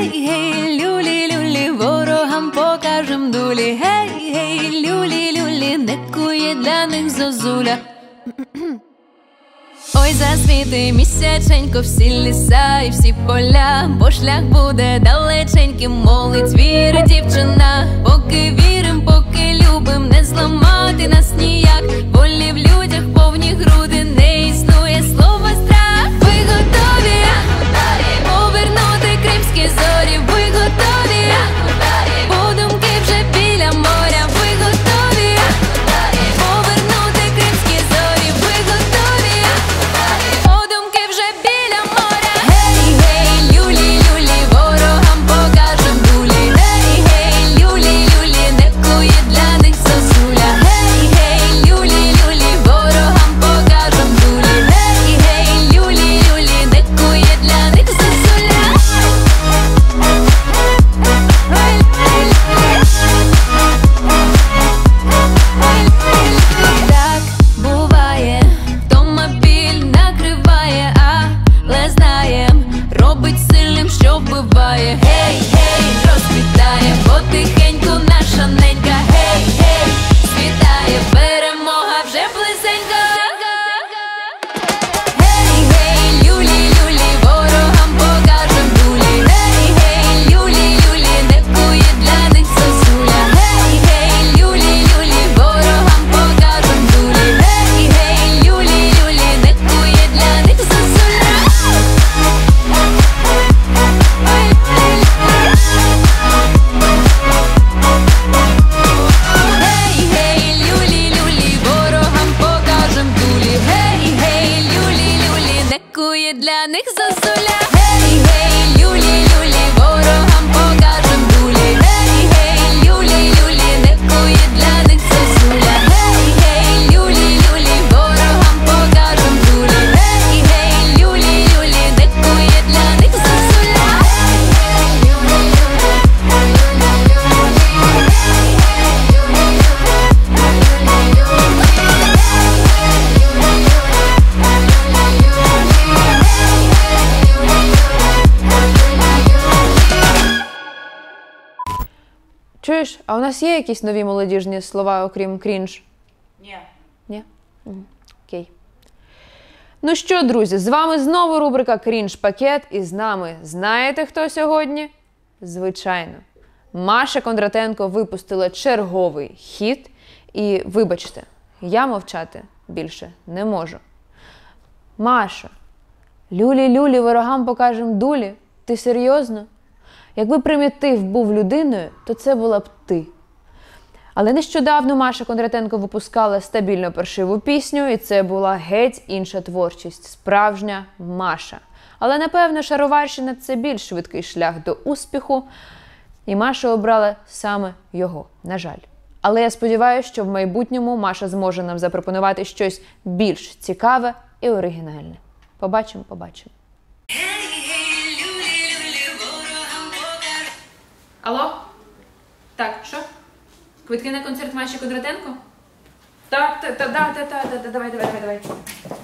Гей, гей, люлі, люлі, ворогам покажем дулі. Гей, гей, люлі, люлі, не кує для них зозуля. Ой, засвіти місяченько, всі ліса і всі поля, бо шлях буде далеченьким, молить віри дівчина. Поки вірим, поки любим, не зламати нас ніяк. Волі в людях повні груди, не існує слова страх. Ви готові повернути кримські зорі? Ви готові? Подумки вже біля моря. Ви готові повернути кримські зорі? Ви готові? Подумки вже біля моря. Гей, гей, люлі, люлі, ворогам покажем дулі. Гей, гей, люлі, люлі, не кує для них зозуля. Гей, гей, люлі, люлі, ворогам покажем дулі. Гей, гей, люлі, люлі, не кує для них зозуля. Так буває, втома біль накриває, але знаєм, робить сильним, що вбиває. Гей, гей, розквітає потихеньку наша ненька. Гей, гей, світає, перемога вже близенько. Гей, гей, люлі, люлі, ворогам покажем дулі. Гей, гей, люлі, люлі, не кує для них зозуля. Гей, гей, люлі, люлі, ворогам покажем дулі. Гей, гей, люлі, люлі, не кує для них зозуля. Гей, гей, люлі, люлі, ворогам покажем дулі. Гей, гей, люлі, люлі, не кує для них зозуля. Гей, гей, люлі, люлі, ворогам покажем дулі. Гей, гей, люлі, люлі, не кує для них зозуля. Гей, гей, люлі, люлі, ворогам покажем дулі. Гей, гей, люлі, люлі, не кує для них зозуля. Чуєш, а у нас є якісь нові молодіжні слова, окрім крінж? Ні. Ні? Окей. Ну що, друзі, з вами знову рубрика «Крінж-пакет», і з нами знаєте, хто сьогодні? Звичайно. Маша Кондратенко випустила черговий хіт, і, вибачте, я мовчати більше не можу. Маша, люлі-люлі, ворогам покажем дулі. Ти серйозно? Якби примітив був людиною, то це була б ти. Але нещодавно Маша Кондратенко випускала стабільно паршиву пісню, і це була геть інша творчість, справжня Маша. Але, напевно, шароварщина – це більш швидкий шлях до успіху, і Маша обрала саме його, на жаль. Але я сподіваюся, що в майбутньому Маша зможе нам запропонувати щось більш цікаве і оригінальне. Побачимо. Алло? Так, що? Квитки на концерт Маші Кондратенко? Так, давай.